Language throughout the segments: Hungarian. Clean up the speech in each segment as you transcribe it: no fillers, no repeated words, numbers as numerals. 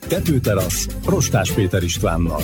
Tetőterasz, Rostás Péter Istvánnal.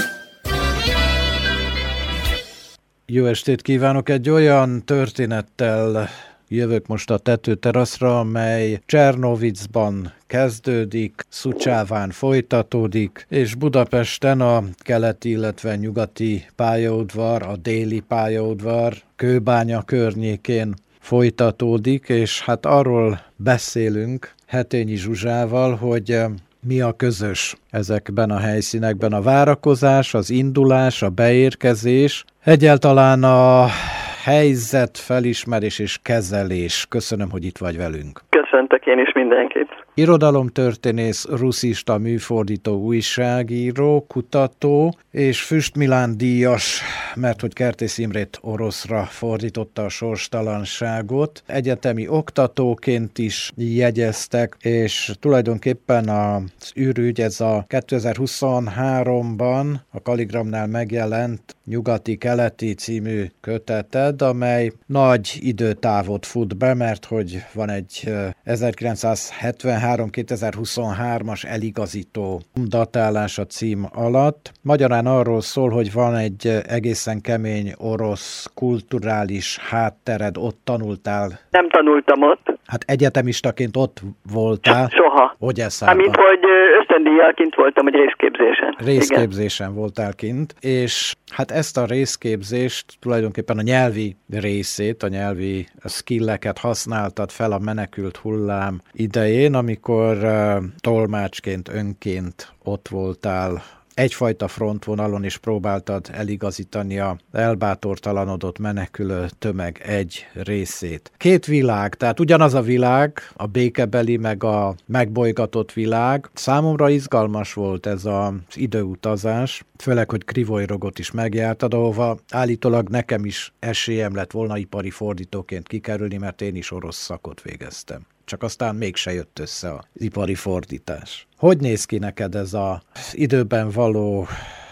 Jó estét kívánok! Egy olyan történettel jövök most a tetőteraszra, amely Csernovicban kezdődik, Szucsáván folytatódik, és Budapesten a keleti, illetve nyugati pályaudvar, a déli pályaudvar, Kőbánya környékén folytatódik, és hát arról beszélünk Hetényi Zsuzsával, hogy mi a közös ezekben a helyszínekben, a várakozás, az indulás, a beérkezés, egyáltalán a helyzet felismerés és kezelés. Köszönöm, hogy itt vagy velünk. Köszöntök én is mindenkit. Irodalomtörténész, russzista, műfordító, újságíró, kutató, és Füst Milán díjas, mert hogy Kertész Imrét oroszra fordította a sorstalanságot. Egyetemi oktatóként is jegyeztek, és tulajdonképpen az űrügy, ez a 2023-ban a Kalligramnál megjelent Nyugati-keleti című köteted, amely nagy időtávot fut be, mert hogy van egy 1973-2023-as eligazító datálás a cím alatt. Magyarán arról szól, hogy van egy egészen kemény orosz kulturális háttered, ott tanultál. Nem tanultam ott. Hát egyetemistaként ott voltál. Soha. Amint, hogy ösztöndíjjal kint voltam egy részképzésen. Részképzésen igen. Voltál kint, és hát ezt a részképzést tulajdonképpen a nyelvi részét, a nyelvi skilleket használtad fel a menekült hullám idején, amikor tolmácsként, önként ott voltál egyfajta frontvonalon, és próbáltad eligazítani a elbátortalanodott menekülő tömeg egy részét. Két világ, tehát ugyanaz a világ, a békebeli meg a megbolygatott világ. Számomra izgalmas volt ez az időutazás, főleg, hogy Krivojrogot is megjártad, ahova állítólag nekem is esélyem lett volna ipari fordítóként kikerülni, mert én is orosz szakot végeztem. Csak aztán mégse jött össze az ipari fordítás. Hogy néz ki neked ez az időben való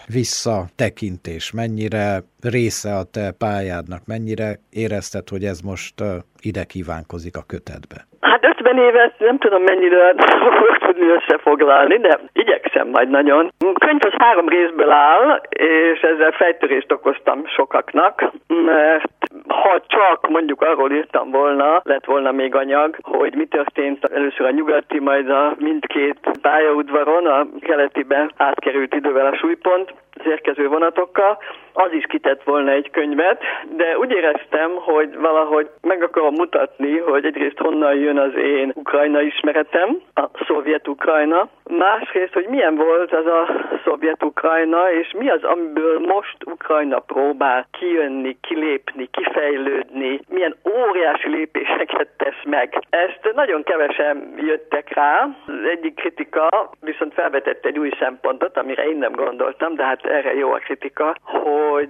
visszatekintés? Mennyire része a te pályádnak? Mennyire érezted, hogy ez most ide kívánkozik a kötetbe? Hát 50 évet nem tudom mennyire fogok tudni összefoglalni, de igyekszem majd nagyon. A könyv az 3 részből áll, és ezzel fejtörést okoztam sokaknak, mert ha csak mondjuk arról írtam volna, lett volna még anyag, hogy mi történt először a nyugati, majd a mindkét pályaudvaron, a keletibe átkerült idővel a súlypont, az érkező vonatokkal, az is kitett volna egy könyvet, de úgy éreztem, hogy valahogy meg akarom mutatni, hogy egyrészt honnan jön az én Ukrajna ismeretem, a szovjet Ukrajna, másrészt, hogy milyen volt az a szovjet Ukrajna, és mi az, amiből most Ukrajna próbál kijönni, kilépni, kifejlődni, milyen óriási lépéseket tesz meg. Ezt nagyon kevesen jöttek rá. Az egyik kritika viszont felvetett egy új szempontot, amire én nem gondoltam, de hát erre jó a kritika, hogy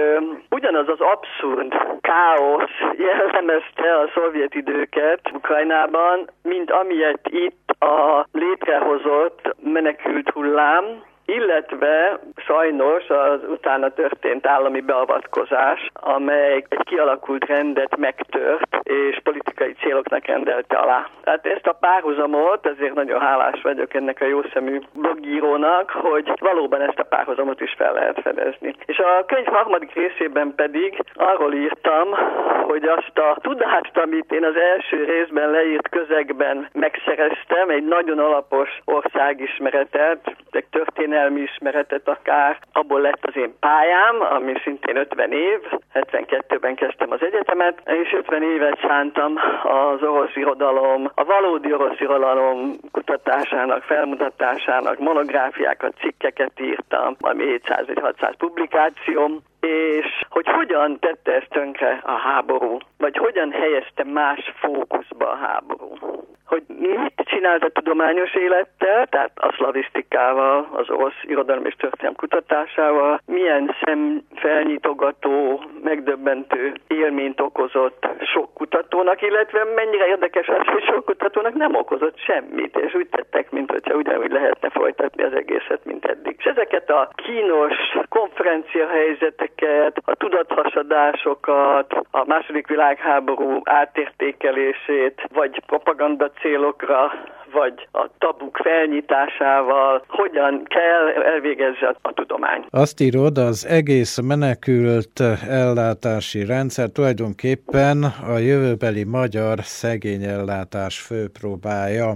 ugyanaz az abszurd káosz jellemezte a szovjet időket Ukrajnában, mint amilyet itt a létrehozott menekült hullám, illetve sajnos az utána történt állami beavatkozás, amely egy kialakult rendet megtört, és politikai céloknak rendelte alá. Tehát ezt a párhuzamot, ezért nagyon hálás vagyok ennek a jószemű blogírónak, hogy valóban ezt a párhuzamot is fel lehet fedezni. És a könyv 3. részében pedig arról írtam, hogy azt a tudást, amit én az első részben leírt közegben megszereztem, egy nagyon alapos országismeretet, egy történelmi ismeretet akár, abból lett az én pályám, ami szintén 50 év, 72-ben kezdtem az egyetemet, és 50 évet szántam az orosz irodalom, a valódi orosz irodalom kutatásának, felmutatásának, monográfiákat, cikkeket írtam, ami 700 vagy 600 publikációm, és hogy hogyan tette ezt tönkre a háború, vagy hogyan helyezte más fókuszba a háború. Hogy mit csinált a tudományos élettel, tehát a szlavisztikával, az orosz irodalom és történelem kutatásával, milyen szemfelnyitogató, megdöbbentő élményt okozott sok kutatónak, illetve mennyire érdekes az, hogy sok kutatónak nem okozott semmit, és úgy tettek, mintha ugyanúgy lehetne folytatni az egészet, mint eddig. És ezeket a kínos konferenciahelyzeteket, a tudathasadásokat, a II. Világháború átértékelését, vagy propaganda célokra, vagy a tabuk felnyitásával, hogyan kell elvégezze a tudomány. Azt írod, az egész menekült ellátási rendszer tulajdonképpen a jövőbeli magyar szegényellátás főpróbája.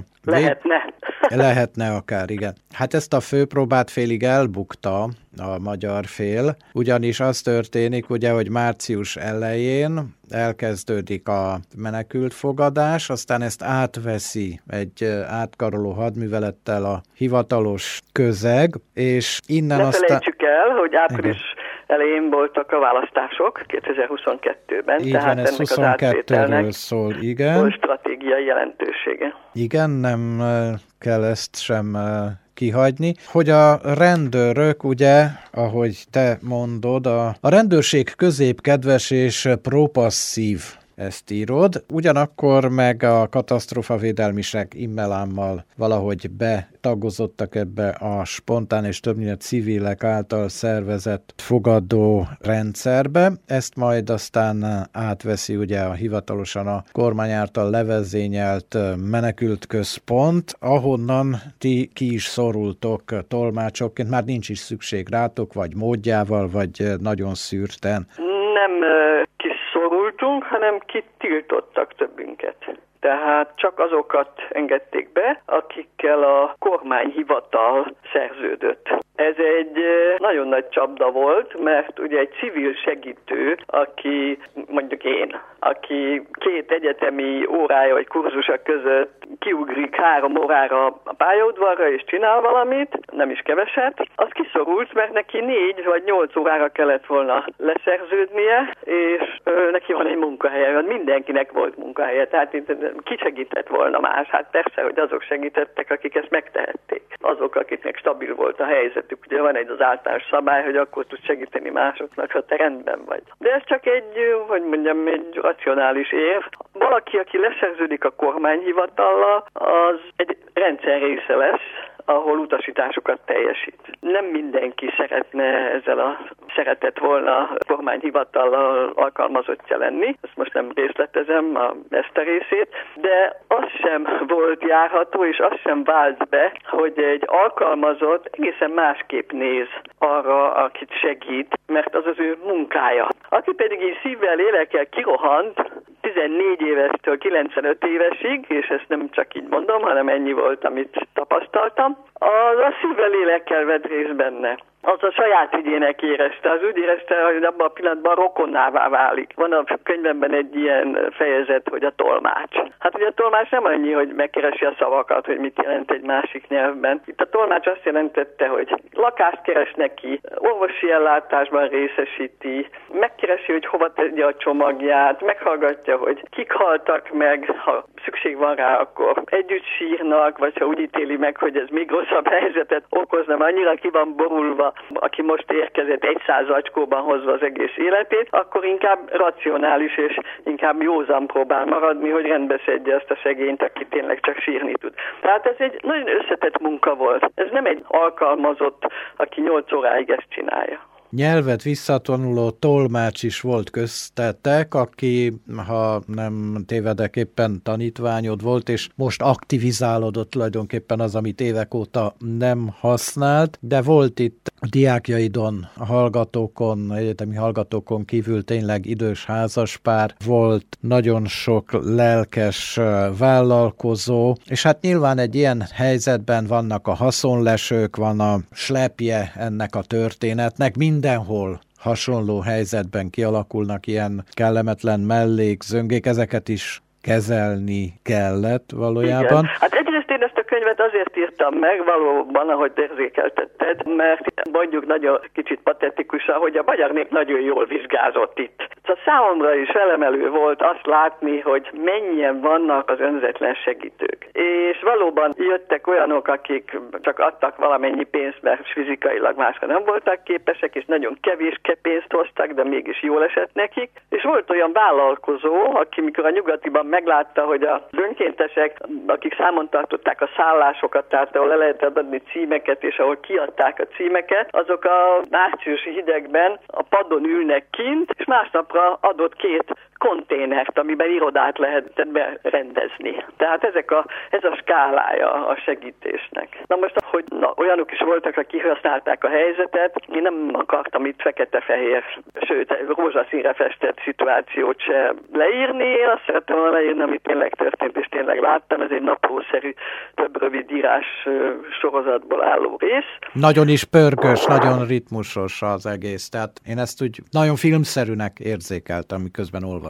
Lehetne akár, igen. Hát ezt a főpróbát félig elbukta a magyar fél, ugyanis az történik, ugye, hogy március elején elkezdődik a menekült fogadás, aztán ezt átveszi egy átkaroló hadművelettel a hivatalos közeg, és innen ne felejtsük el, hogy április elején voltak a választások 2022-ben, így tehát van, ez ennek 22-ről szól, igen. Volt stratégiai jelentősége. Igen, nem kell ezt sem kihagyni, hogy a rendőrök, ugye, ahogy te mondod, a rendőrség középkedves és propasszív, ezt írod, ugyanakkor meg a katasztrófavédelmisek immelámmal valahogy betagozottak ebbe a spontán és többnyire civilek által szervezett fogadó rendszerbe. Ezt majd aztán átveszi ugye a hivatalosan a kormány által levezényelt menekült központ, ahonnan ti ki is szorultok tolmácsokként, már nincs is szükség rátok, vagy módjával, vagy nagyon szűrten. Nem kiszorultunk, hanem kitiltottak többünket. Tehát csak azokat engedték be, akikkel a kormányhivatal szerződött. Ez egy nagyon nagy csapda volt, mert ugye egy civil segítő, aki mondjuk én, aki 2 egyetemi órája vagy kurzusa között kiugrik 3 órára a pályaudvarra és csinál valamit, nem is keveset, az kiszorult, mert neki 4 vagy 8 órára kellett volna leszerződnie, és neki van egy munkahelye, mindenkinek volt munkahelye, tehát ki segített volna más? Hát persze, hogy azok segítettek, akik ezt megtehették. Azok, akiknek stabil volt a helyzetük. Ugye van egy az általános szabály, hogy akkor tud segíteni másoknak, ha te rendben vagy. De ez csak egy racionális érv. Valaki, aki leszerződik a kormányhivatallal, az egy rendszer része lesz, ahol utasításokat teljesít. Nem mindenki szeretett volna a kormányhivatallal alkalmazottja lenni, ezt most nem részletezem ezt a részét, de az sem volt járható, és az sem vált be, hogy egy alkalmazott egészen másképp néz arra, akit segít, mert az az ő munkája. Aki pedig így szívvel, lélekkel kirohant 14 évestől 95 évesig, és ezt nem csak így mondom, hanem ennyi volt, amit tapasztaltam, az a szívvel, lélekkel vett részt benne. Az a saját ügyének érezte. Az úgy érezte, hogy abban a pillanatban rokonnává válik. Van a könyvemben egy ilyen fejezet, hogy a tolmács. Hát ugye a tolmács nem annyi, hogy megkeresi a szavakat, hogy mit jelent egy másik nyelvben. Itt a tolmács azt jelentette, hogy lakást keres neki, orvosi ellátásban részesíti, megkeresi, hogy hova tegye a csomagját, meghallgatja, hogy kik haltak meg, ha szükség van rá, akkor együtt sírnak, vagy ha úgy ítéli meg, hogy ez még rosszabb helyzetet okozna, annyira ki van borulva, aki most érkezett 100 zacskóban hozva az egész életét, akkor inkább racionális és inkább józan próbál maradni, hogy rendbe szedje ezt a szegényt, aki tényleg csak sírni tud. Tehát ez egy nagyon összetett munka volt. Ez nem egy alkalmazott, aki 8 óráig ezt csinálja. Nyelvet visszatanuló tolmács is volt köztetek, aki, ha nem tévedek, éppen tanítványod volt, és most aktivizálódott tulajdonképpen az, amit évek óta nem használt, de volt itt a diákjaidon, a hallgatókon, egyetemi hallgatókon kívül tényleg idős házaspár, volt nagyon sok lelkes vállalkozó, és hát nyilván egy ilyen helyzetben vannak a haszonlesők, van a slepje ennek a történetnek, mindenhol hasonló helyzetben kialakulnak ilyen kellemetlen mellékzöngék, ezeket is kezelni kellett valójában. Igen. Hát egyrészt én ezt a könyvet azért írtam meg, valóban, ahogy érzékeltetted, mert mondjuk nagyon kicsit patetikusan, hogy a magyar nép nagyon jól vizsgázott itt. Szóval számomra is felemelő volt azt látni, hogy mennyien vannak az önzetlen segítők. És valóban jöttek olyanok, akik csak adtak valamennyi pénzt, mert fizikailag másra nem voltak képesek, és nagyon kevés pénzt hoztak, de mégis jól esett nekik. És volt olyan vállalkozó, aki mikor a nyugatiban meglátta, hogy az önkéntesek, akik számon tartották a szállásokat, tehát ahol le lehetett adni címeket, és ahol kiadták a címeket, azok a márciusi hidegben a padon ülnek kint, és másnapra adott 2 konténert, amiben irodát lehetett berendezni. Tehát ez a skálája a segítésnek. Na most, hogy olyanok is voltak, akik kihasználták a helyzetet, én nem akartam itt fekete-fehér, sőt, rózsaszínre festett szituációt se leírni. Én azt szerettem volna leírni, ami tényleg történt, és tényleg láttam. Ez egy naplószerű, több rövid írás sorozatból álló rész. Nagyon is pörgős, nagyon ritmusos az egész. Tehát én ezt úgy nagyon filmszerűnek érzékeltem, miközben olvastam.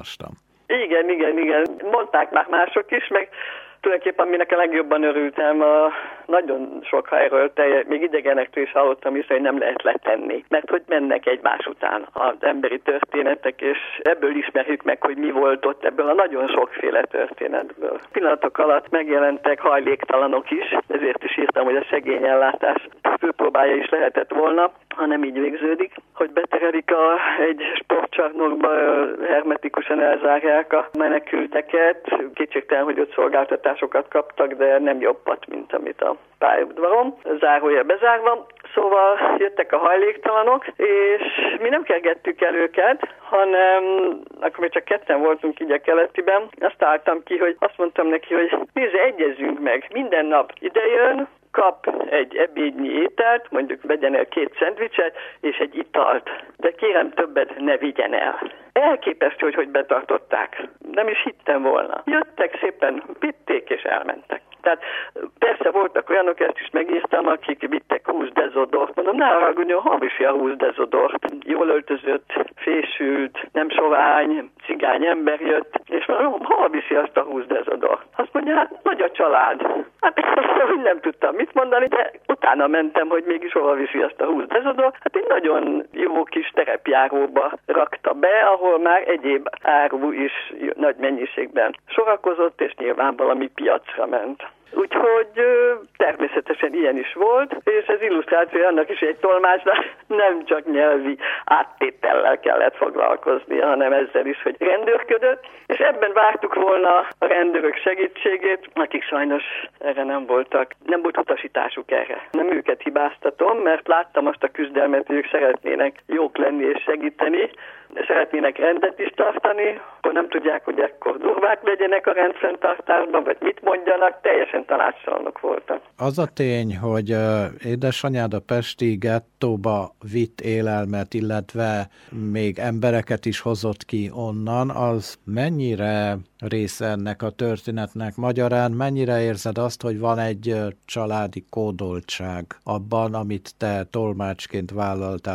Igen. Mondták már mások is, meg tulajdonképpen aminek a legjobban örültem, nagyon sok helyről, még idegenektől is hallottam is, hogy nem lehet letenni, mert hogy mennek egymás után az emberi történetek, és ebből ismerjük meg, hogy mi volt ott ebből a nagyon sokféle történetből. Pillanatok alatt megjelentek hajléktalanok is, ezért is írtam, hogy a szegényellátás főpróbája is lehetett volna, ha nem így végződik, hogy beterelik egy sportcsarnokba, hermetikusan elzárják a menekülteket. Kétségtelen, hogy ott szolgáltatásokat kaptak, de nem jobbat, mint amit a pályaudvaron. Zárója bezárva. Szóval jöttek a hajléktalanok, és mi nem kergettük el őket, hanem akkor még csak 2 voltunk így a keletiben. Azt álltam ki, hogy azt mondtam neki, hogy nézze, egyezünk meg. Minden nap idejön, kap egy ebédnyi ételt, mondjuk vegyen el 2 szendvicset és egy italt. De kérem, többet ne vigyen el. Elképesztő, hogy betartották. Nem is hittem volna. Jöttek, szépen vitték és elmentek. Tehát persze voltak olyanok, ezt is megírtam, akik vittek 20 dezodort. Mondom, ne haragudjon, havisi a 20 dezodort. Jól öltözött, fésült, nem sovány, cigány ember jött, és mondom, hol viszi azt a 20 dezodort? Azt mondja, hát nagy a család. Hát én nem tudtam mit mondani, de utána mentem, hogy mégis hol viszi azt a 20 dezodort. Hát egy nagyon jó kis terepjáróba rakta be, ahol már egyéb áru is nagy mennyiségben sorakozott, és nyilván valami piacra ment. Úgyhogy természetesen ilyen is volt, és ez illusztráció annak is, hogy egy tolmácsnak nem csak nyelvi áttétellel kellett foglalkozni, hanem ezzel is, hogy rendőrködött, és ebben vártuk volna a rendőrök segítségét, akik sajnos erre nem volt utasításuk erre. Nem őket hibáztatom, mert láttam azt a küzdelmet, hogy ők szeretnének jók lenni és segíteni, szeretnének rendet is tartani, akkor nem tudják, hogy ekkor durvák legyenek a rendfenntartásban, vagy mit mondjanak, teljesen tanácstalanok voltak. Az a tény, hogy édesanyád a pesti gettóba vitt élelmet, illetve még embereket is hozott ki onnan, az mennyire része ennek a történetnek? Magyarán mennyire érzed azt, hogy van egy családi kódoltság abban, amit te tolmácsként vállaltál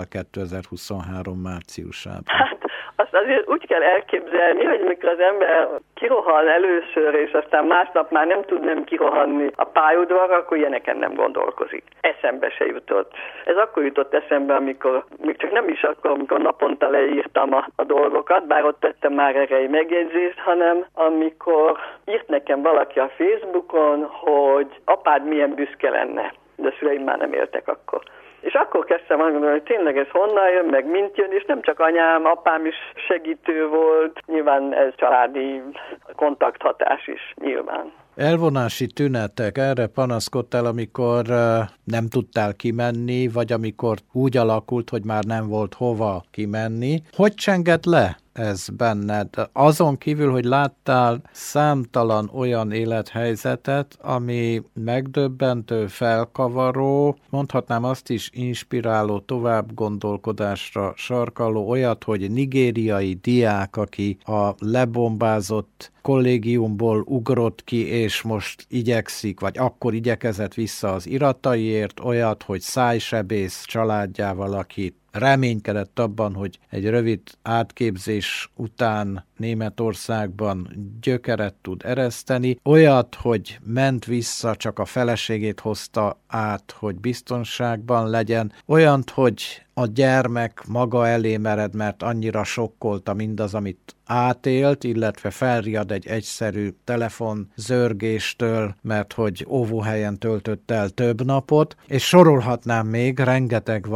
2023 márciusában? Hát azt azért úgy kell elképzelni, hogy mikor az ember kirohan először, és aztán másnap már nem tud nem kirohanni a pályaudvarra, akkor ilyeneken nem gondolkozik. Eszembe se jutott. Ez akkor jutott eszembe, amikor, még csak nem is akkor, amikor naponta leírtam a dolgokat, bár ott tettem már erre egy megjegyzést, hanem amikor írt nekem valaki a Facebookon, hogy apád milyen büszke lenne, de szüleim már nem éltek akkor. És akkor kezdtem gondolni, hogy tényleg ez honnan jön, meg mint jön, és nem csak anyám, apám is segítő volt, nyilván ez családi kontakthatás is nyilván. Elvonási tünetek, erre panaszkodtál, amikor nem tudtál kimenni, vagy amikor úgy alakult, hogy már nem volt hova kimenni. Hogy csenged le ez benned? Azon kívül, hogy láttál számtalan olyan élethelyzetet, ami megdöbbentő, felkavaró, mondhatnám azt is inspiráló, tovább gondolkodásra sarkaló, olyat, hogy nigériai diák, aki a lebombázott kollégiumból ugrott ki, és most igyekszik, vagy akkor igyekezett vissza az irataiért, olyat, hogy szájsebész családjával, aki reménykedett abban, hogy egy rövid átképzés után Németországban gyökeret tud ereszteni. Olyat, hogy ment vissza, csak a feleségét hozta át, hogy biztonságban legyen. Olyant, hogy a gyermek maga elé mered, mert annyira sokkolta mindaz, amit átélt, illetve felriad egy egyszerű telefonzörgéstől, mert hogy óvóhelyen töltött el több napot, és sorolhatnám még, rengeteg van,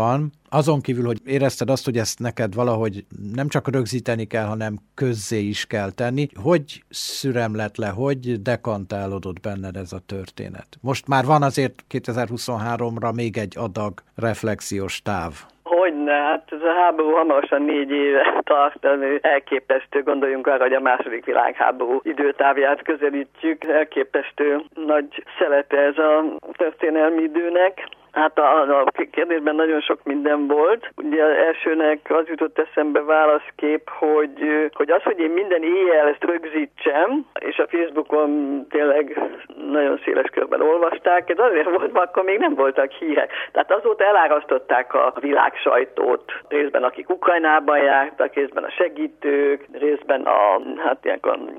Azon kívül, hogy érezted azt, hogy ezt neked valahogy nem csak rögzíteni kell, hanem közzé is kell tenni, hogy szüremlett le, hogy dekantálódott benned ez a történet? Most már van azért 2023-ra még egy adag reflexiós táv. Hogyne, hát ez a háború hamarosan 4 éve tart, elképesztő, gondoljunk arra, hogy a második világháború időtávját közelítjük, elképesztő nagy szelete ez a történelmi időnek. Hát a kérdésben nagyon sok minden volt. Ugye az elsőnek az jutott eszembe válaszkép, hogy az, hogy én minden éjjel ezt rögzítsem, és a Facebookon tényleg nagyon széles körben olvasták, ez azért volt, mert akkor még nem voltak hírek. Tehát azóta elárasztották a világ sajtót, részben akik Ukrajnában jártak, részben a segítők, részben ilyen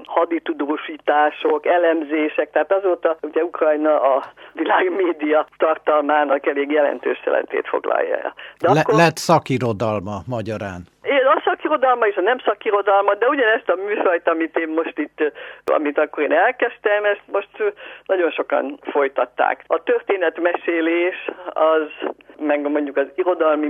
haditudósítások, elemzések, tehát azóta ugye Ukrajna a világ média tartalmának elég jelentős szeletét foglalja el. Lett szakirodalma magyarán. A szakirodalma és a nem szakirodalma, de ugyanezt a műfajt, amit én most itt, amit akkor én elkezdtem, ezt most nagyon sokan folytatták. A történetmesélés az, meg mondjuk az irodalmi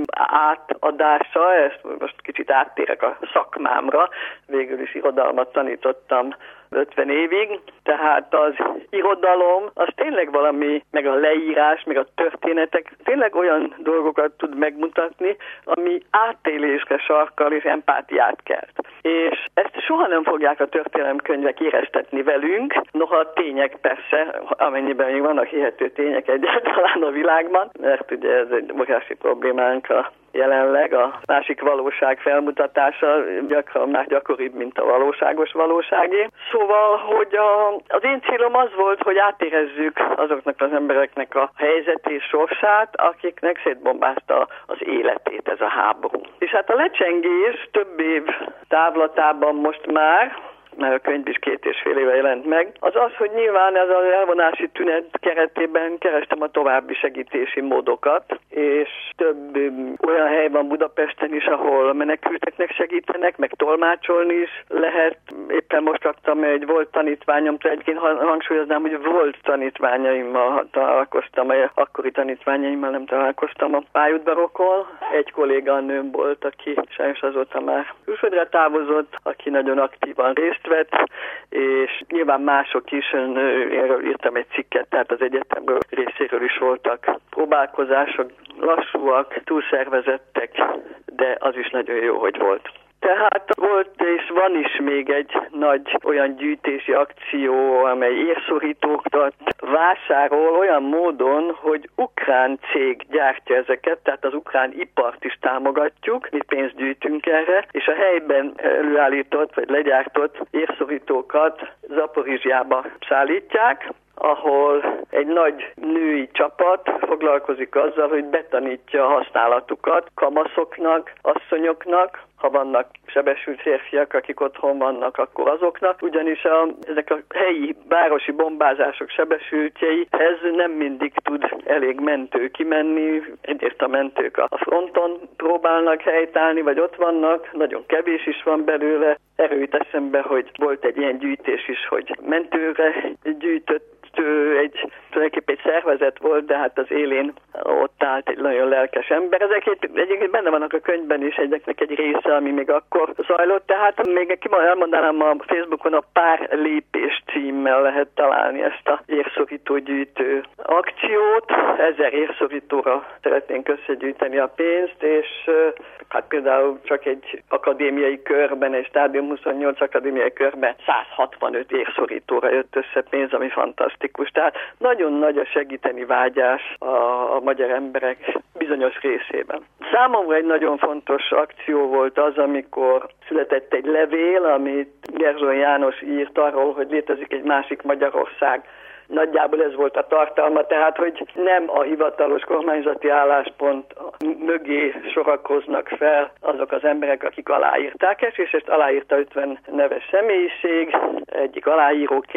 átadása, ezt most kicsit áttérek a szakmámra, végül is irodalmat tanítottam 50 évig, tehát az irodalom, az tényleg valami, meg a leírás, meg a történetek tényleg olyan dolgokat tud megmutatni, ami átélésre sarkal és empátiát kelt. És ezt soha nem fogják a történelemkönyvek éreztetni velünk, noha a tények persze, amennyiben még vannak hihető tények egyáltalán a világban, mert ugye ez egy óriási problémánk jelenleg, a másik valóság felmutatása gyakran már gyakoribb, mint a valóságos valóságé. Szóval, hogy az én célom az volt, hogy átérezzük azoknak az embereknek a helyzet és sorsát, akiknek szétbombázta az életét ez a háború. És hát a lecsengés több év távlatában most már, mert a könyv is 2,5 éve jelent meg, az, hogy nyilván ez az elvonási tünet keretében kerestem a további segítési módokat, és több olyan hely van Budapesten is, ahol menekülteknek segítenek, meg tolmácsolni is lehet. Éppen most kaptam egy volt tanítványom, egyébként hangsúlyoznám, hogy volt tanítványaimmal találkoztam, akkori tanítványaimmal nem találkoztam a pályaudvarokon. Egy kolléganőm volt, aki sajnos azóta már külföldre távozott, aki nagyon aktívan részt vett, és nyilván mások is, erről írtam egy cikket, tehát az egyetemről részéről is voltak próbálkozások, lassúak, túlszervezettek, de az is nagyon jó, hogy volt. Tehát volt és van is még egy nagy olyan gyűjtési akció, amely érszorítókat vásárol olyan módon, hogy ukrán cég gyártja ezeket, tehát az ukrán ipart is támogatjuk, mi pénzt gyűjtünk erre, és a helyben előállított vagy legyártott érszorítókat Zaporizsjába szállítják, ahol egy nagy női csapat foglalkozik azzal, hogy betanítja a használatukat kamaszoknak, asszonyoknak, ha vannak sebesült férfiak, akik otthon vannak, akkor azoknak, ugyanis ezek a helyi városi bombázások sebesültjeihez nem mindig tud elég mentő kimenni, egyrészt a mentők a fronton próbálnak helytállni, vagy ott vannak, nagyon kevés is van belőle. Erről jut eszembe, hogy volt egy ilyen gyűjtés is, hogy mentőre gyűjtött, tulajdonképpen egy szervezet volt, de hát az élén ott állt egy nagyon lelkes ember. Ezek egyébként benne vannak a könyvben is, egyeknek egy része, ami még akkor zajlott, tehát még elmondanám a Facebookon a Pár lépés címmel lehet találni ezt a érszorító gyűjtő akciót. 1000 érszorítóra szeretnénk összegyűjteni a pénzt, és hát például csak egy akadémiai körben, egy Stádium 28 akadémiai körben 165 érszorítóra jött össze pénz, ami fantasztikus. Tehát nagyon nagy a segíteni vágyás a magyar emberek bizonyos részében. Számomra egy nagyon fontos akció volt az, amikor született egy levél, amit Gerzson János írt arról, hogy létezik egy másik Magyarország. Nagyjából ez volt a tartalma, tehát hogy nem a hivatalos kormányzati álláspont mögé sorakoznak fel azok az emberek, akik aláírták ezt, és ezt aláírta 50 neves személyiség egyik aláíróként,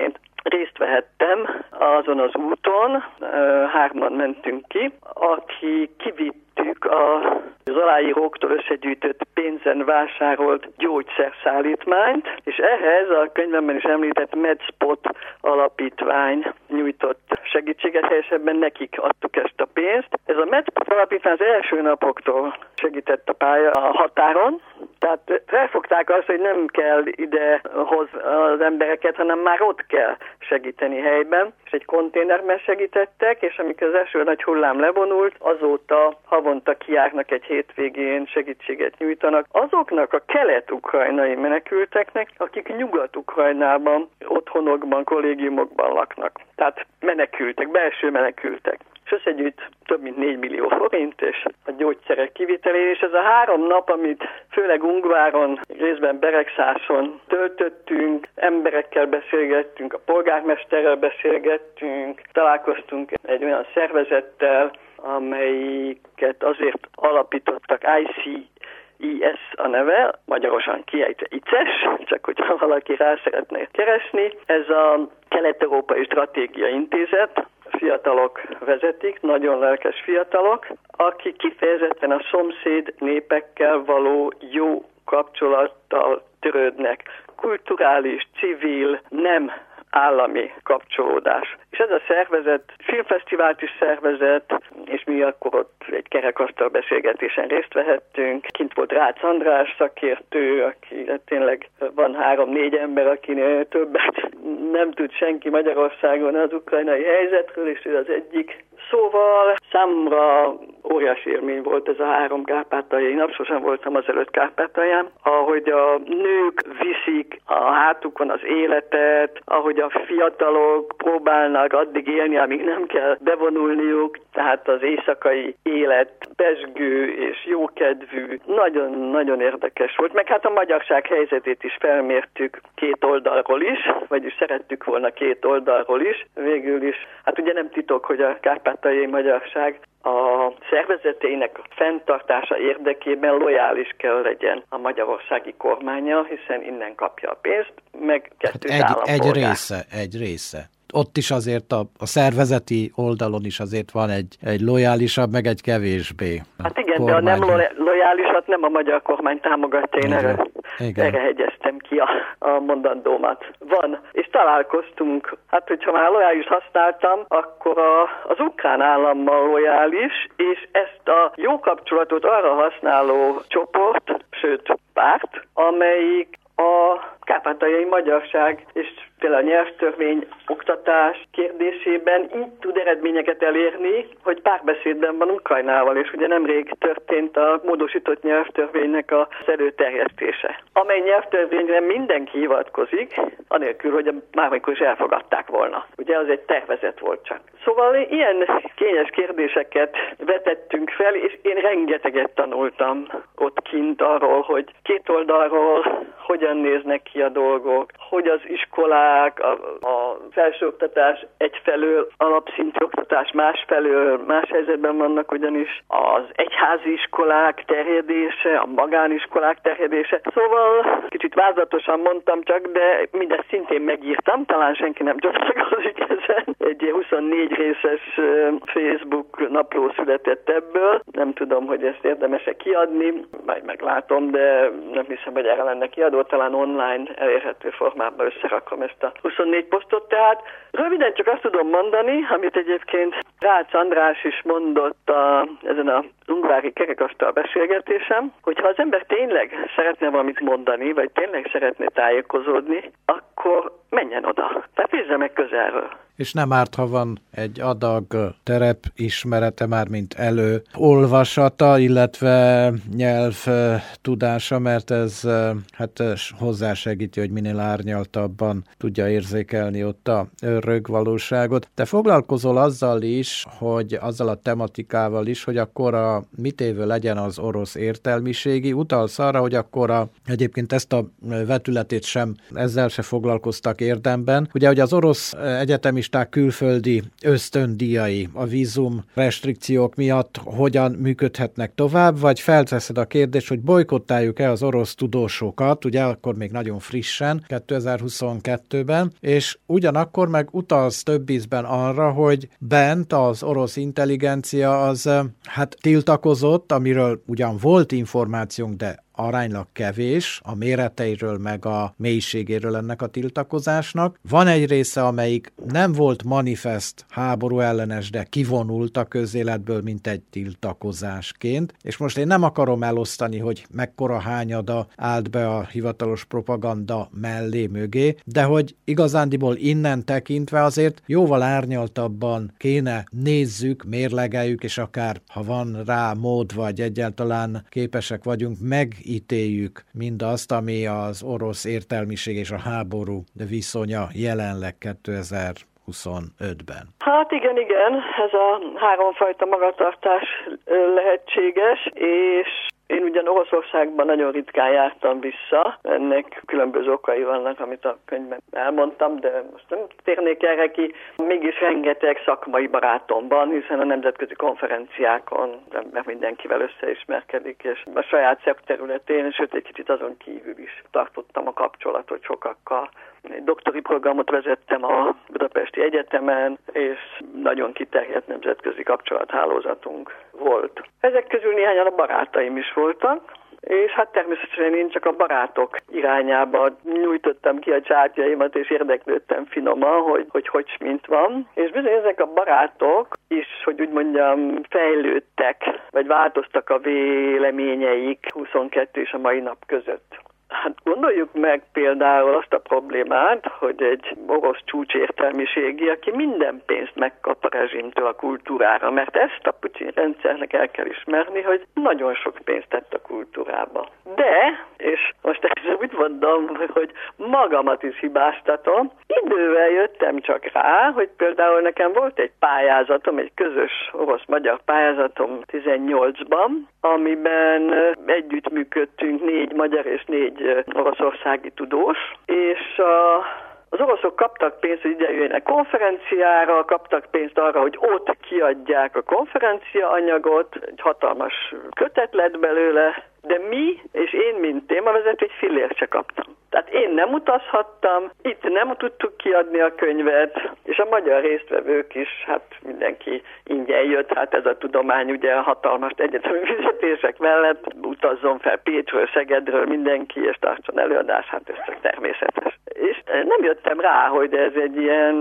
részt vehettem azon az úton, 3-an mentünk ki, aki kivittük az aláíróktól összegyűjtött pénzen vásárolt gyógyszerszállítmányt, és ehhez a könyvemben is említett MedSpot alapítvány nyújtott segítséget, helyesebben nekik adtuk ezt a pénzt. Ez a MedSpot alapítvány az első napoktól segített a pálya a határon, tehát felfogták azt, hogy nem kell ide hoz az embereket, hanem már ott kell segíteni helyben, és egy konténerben segítettek, és amikor az első nagy hullám levonult, azóta havonta kijárnak egy hétvégén, segítséget nyújtanak azoknak a kelet-ukrajnai menekülteknek, akik Nyugat-Ukrajnában, otthonokban, kollégiumokban laknak. Tehát menekültek, belső menekültek. És összegyűjt több mint 4 millió forint, és a gyógyszerek kivitelé, és ez a 3 nap, amit főleg Ungváron, részben Beregszáson töltöttünk, emberekkel beszélgettünk, a polgármesterrel beszélgettünk, találkoztunk egy olyan szervezettel, amelyiket azért alapítottak, ICES a neve, magyarosan kiejtve ICES, csak hogyha valaki rá szeretné keresni. Ez a Kelet-Európai Stratégia Intézet, fiatalok vezetik, nagyon lelkes fiatalok, akik kifejezetten a szomszéd népekkel való jó kapcsolattal törődnek. Kulturális, civil, nem állami kapcsolódás. És ez a szervezet filmfesztivált is szervezett, és mi akkor ott egy kerekasztal beszélgetésen részt vehettünk. Kint volt Rácz András szakértő, aki tényleg van 3-4 ember, akinél többet nem tud senki Magyarországon az ukrajnai helyzetről, és ő az egyik. Szóval számomra óriási élmény volt ez a 3 kárpátaljai nap, sosem voltam azelőtt Kárpátalján, ahogy a nők viszik a hátukon az életet, ahogy a fiatalok próbálnak addig élni, amíg nem kell bevonulniuk, tehát az éjszakai élet pezsgő és jókedvű, nagyon-nagyon érdekes volt, meg hát a magyarság helyzetét is felmértük 2 oldalról is, vagyis szerettük volna 2 oldalról is, végül is, hát ugye nem titok, hogy a kárpátaljai magyarság a szervezetének fenntartása érdekében lojális kell legyen a magyarországi kormánya, hiszen innen kapja a pénzt, meg 2 állampolgár. Egy része. Ott is azért a szervezeti oldalon is azért van egy lojálisabb, meg egy kevésbé. Hát igen, de a nem lojálisat nem a magyar kormány támogatja, én erre hegyeztem ki a mondandómat. Van, és találkoztunk, hát hogyha már lojális használtam, akkor az ukrán állammal lojális, és ezt a jó kapcsolatot arra használó csoport, sőt párt, amelyik a kárpátaljai magyarság és például a nyelvtörvény oktatás kérdésében így tud eredményeket elérni, hogy párbeszédben van Ukrajnával, és ugye nemrég történt a módosított nyelvtörvénynek az előterjesztése, amely nyelvtörvényre mindenki hivatkozik, anélkül, hogy mármikor is elfogadták volna. Ugye az egy tervezet volt csak. Szóval ilyen kényes kérdéseket vetettünk fel, és én rengeteget tanultam ott kint arról, hogy 2 oldalról hogyan néznek ki a dolgok, hogy az iskolák, a felsőoktatás egyfelől, alapszintű oktatás másfelől, más helyzetben vannak, ugyanis az egyházi iskolák terjedése, a magániskolák terjedése. Szóval kicsit vázlatosan mondtam csak, de mindezt szintén megírtam, talán senki nem csatlakozik ezen. Egy 24 részes Facebook napló született ebből. Nem tudom, hogy ezt érdemes-e kiadni, majd meglátom, de nem hiszem, hogy erre lenne kiadó, talán online elérhető formában összerakom ezt a 24 posztot. Tehát röviden csak azt tudom mondani, amit egyébként Rácz András is mondott ezen a ungvári kerekasztal beszélgetésem, hogyha az ember tényleg szeretne valamit mondani, vagy tényleg szeretne tájékozódni, akkor menjen oda. Tehát nézze meg közelről. És nem árt, ha van egy adag terepismerete, már mint előolvasata, illetve nyelv tudása, mert ez hát hozzásegíti, hogy minél árnyaltabban tudja érzékelni ott a rögvalóságot. Te foglalkozol azzal is, hogy azzal a tematikával is, hogy akkor a mitévő legyen az orosz értelmiségi. Utalsz arra, hogy akkor egyébként ezt a vetületét sem, ezzel se foglalkoztak érdemben. Ugye, hogy az orosz egyetemisták külföldi ösztöndíjai a vízum restrikciók miatt hogyan működhetnek tovább, vagy felteszed a kérdést, hogy bojkottáljuk-e az orosz tudósokat, ugye akkor még nagyon frissen, 2022-ben, és ugyanakkor meg utalsz több ízben arra, hogy bent az orosz intelligencia az tiltakozott, amiről ugyan volt információnk, de aránylag kevés a méreteiről meg a mélységéről ennek a tiltakozásnak. Van egy része, amelyik nem volt manifest háború ellenes, de kivonult a közéletből, mint egy tiltakozásként. És most én nem akarom elosztani, hogy mekkora hányada állt be a hivatalos propaganda mellé mögé, de hogy igazándiból innen tekintve azért jóval árnyaltabban kéne nézzük, mérlegeljük, és akár, ha van rá mód, vagy egyáltalán képesek vagyunk, megítéljük mindazt, ami az orosz értelmiség és a háború viszonya jelenleg 2025-ben. Hát igen, ez a háromfajta magatartás lehetséges, és én ugyan Oroszországban nagyon ritkán jártam vissza, ennek különböző okai vannak, amit a könyvben elmondtam, de most nem térnék erre ki. Mégis rengeteg szakmai barátom van, hiszen a nemzetközi konferenciákon mert mindenkivel összeismerkedik, és a saját szakterületén, sőt egy kicsit azon kívül is tartottam a kapcsolatot sokakkal. Egy doktori programot vezettem a Budapesti Egyetemen, és nagyon kiterjedt nemzetközi kapcsolathálózatunk volt. Ezek közül néhányan a barátaim is voltak, és hát természetesen én csak a barátok irányába nyújtottam ki a csártyaimat, és érdeklődtem finoman, hogy mint van. És bizony ezek a barátok is, hogy úgy mondjam, fejlődtek, vagy változtak a véleményeik 22 és a mai nap között. Hát gondoljuk meg például azt a problémát, hogy egy orosz csúcsértelmiségi, aki minden pénzt megkap a rezsimtől a kultúrára, mert ezt a Putyin rendszernek el kell ismerni, hogy nagyon sok pénzt tett a kultúrába. De, és most ezt úgy mondom, hogy magamat is hibáztatom, idővel jöttem csak rá, hogy például nekem volt egy pályázatom, egy közös orosz-magyar pályázatom 18-ban, amiben együttműködtünk 4 magyar és 4 oroszországi tudós, és az oroszok kaptak pénzt, hogy ide jöjjenek konferenciára, kaptak pénzt arra, hogy ott kiadják a konferencia anyagot, egy hatalmas kötet lett belőle, de mi, és én, mint témavezető, egy fillért se kaptam. Tehát én nem utazhattam, itt nem tudtuk kiadni a könyvet, és a magyar résztvevők is, hát mindenki ingyen jött, hát ez a tudomány ugye a hatalmas egyetemi fizetések mellett, utazzon fel Pécsről, Szegedről mindenki, és tartson előadás, hát ez csak természetes. És nem jöttem rá, hogy ez egy ilyen...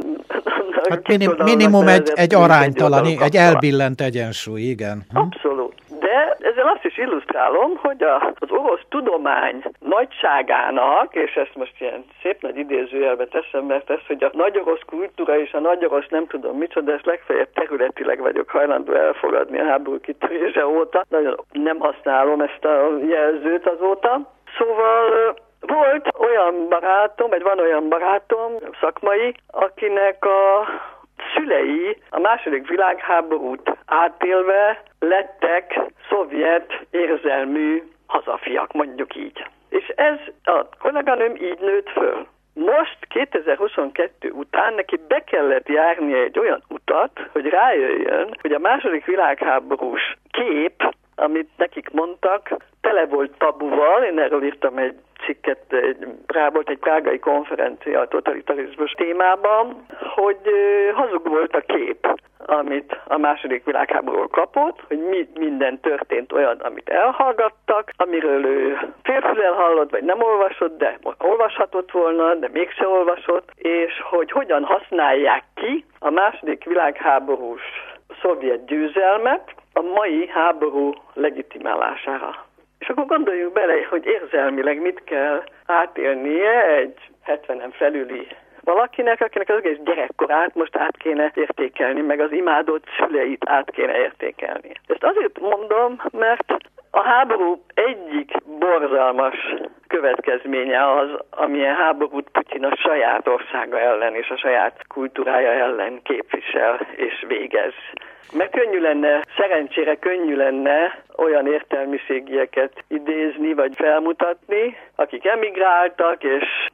Hát minimum egy aránytalan, egy elbillent egyensúly, igen. Abszolút. De ezzel azt is illusztrálom, hogy az orosz tudomány nagyságának, és ezt most ilyen szép nagy idézőjelbe teszem, mert ez, hogy a nagy orosz kultúra és a nagy orosz nem tudom micsoda, ezt legfeljebb területileg vagyok hajlandó elfogadni a háború kitörése óta. Nagyon nem használom ezt a jelzőt azóta. Szóval volt olyan barátom, vagy van olyan barátom, szakmai, akinek a szülei a második világháborút átélve lettek szovjet érzelmű hazafiak, mondjuk így. És ez a kolléganőm így nőtt föl. Most 2022 után neki be kellett járnia egy olyan utat, hogy rájöjjön, hogy a második világháborús kép, amit nekik mondtak, tele volt tabuval. Én erről írtam egy cikket, volt egy prágai konferencia a totalitarizmus témában, hogy hazug volt a kép, amit a második világháborúról kapott, hogy minden történt olyan, amit elhallgattak, amiről ő félfüllel hallott, vagy nem olvasott, de olvashatott volna, de mégse olvasott, és hogy hogyan használják ki a második világháborús szovjet győzelmet a mai háború legitimálására. És akkor gondoljuk bele, hogy érzelmileg mit kell átélnie egy 70-en felüli valakinek, akinek az egész gyerekkorát most át kéne értékelni, meg az imádott szüleit át kéne értékelni. Ezt azért mondom, mert a háború egyik borzalmas következménye az, amilyen háborút Putyin a saját országa ellen és a saját kultúrája ellen képvisel és végez. Mert könnyű lenne, szerencsére könnyű lenne olyan értelmiségieket idézni vagy felmutatni, akik emigráltak, és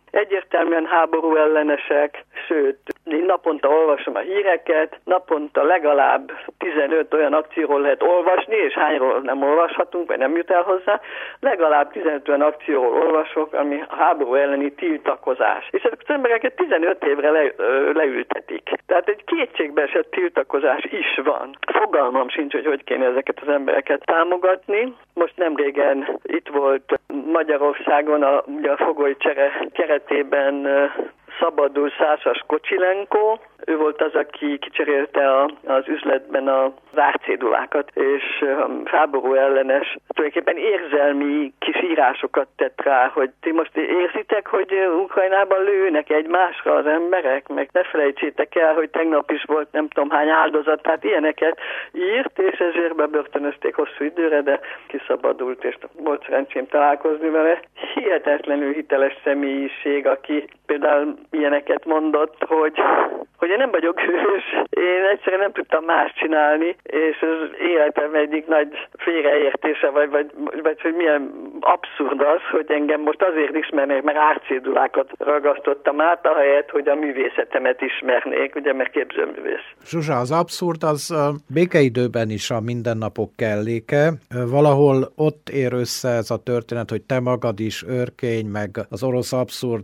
egyértelműen háború ellenesek, sőt, én naponta olvasom a híreket, naponta legalább 15 olyan akcióról lehet olvasni, és hányról nem olvashatunk, vagy nem jut el hozzá, legalább 15 olyan akcióról olvasok, ami a háború elleni tiltakozás. És ezek az embereket 15 évre leültetik. Tehát egy kétségbeesett tiltakozás is van. Fogalmam sincs, hogy kéne ezeket az embereket támogatni. Most nemrégen itt volt Magyarországon ugye a fogolycsere keretében szabadul Szásas Kocsilenko. Ő volt az, aki kicserélte az üzletben az árcédulákat, és háború ellenes, tulajdonképpen érzelmi kis írásokat tett rá, hogy ti most érzitek, hogy Ukrajnában lőnek egymásra az emberek, meg ne felejtsétek el, hogy tegnap is volt nem tudom hány áldozat, tehát ilyeneket írt, és ezért bebörtönözték hosszú időre, de kiszabadult, és volt szerencsém találkozni vele. Hihetetlenül hiteles személyiség, aki például ilyeneket mondott, hogy én nem vagyok hős, én egyszerűen nem tudtam más csinálni, és az életem egyik nagy félreértése, vagy hogy milyen abszurd az, hogy engem most azért ismernék, mert árcédulákat ragasztottam át, ahelyett, hogy a művészetemet ismernék, ugye, mert képzőművész. Zsuzsa, az abszurd az békeidőben is a mindennapok kelléke. Valahol ott ér össze ez a történet, hogy te magad is őrkény, meg az orosz abszurd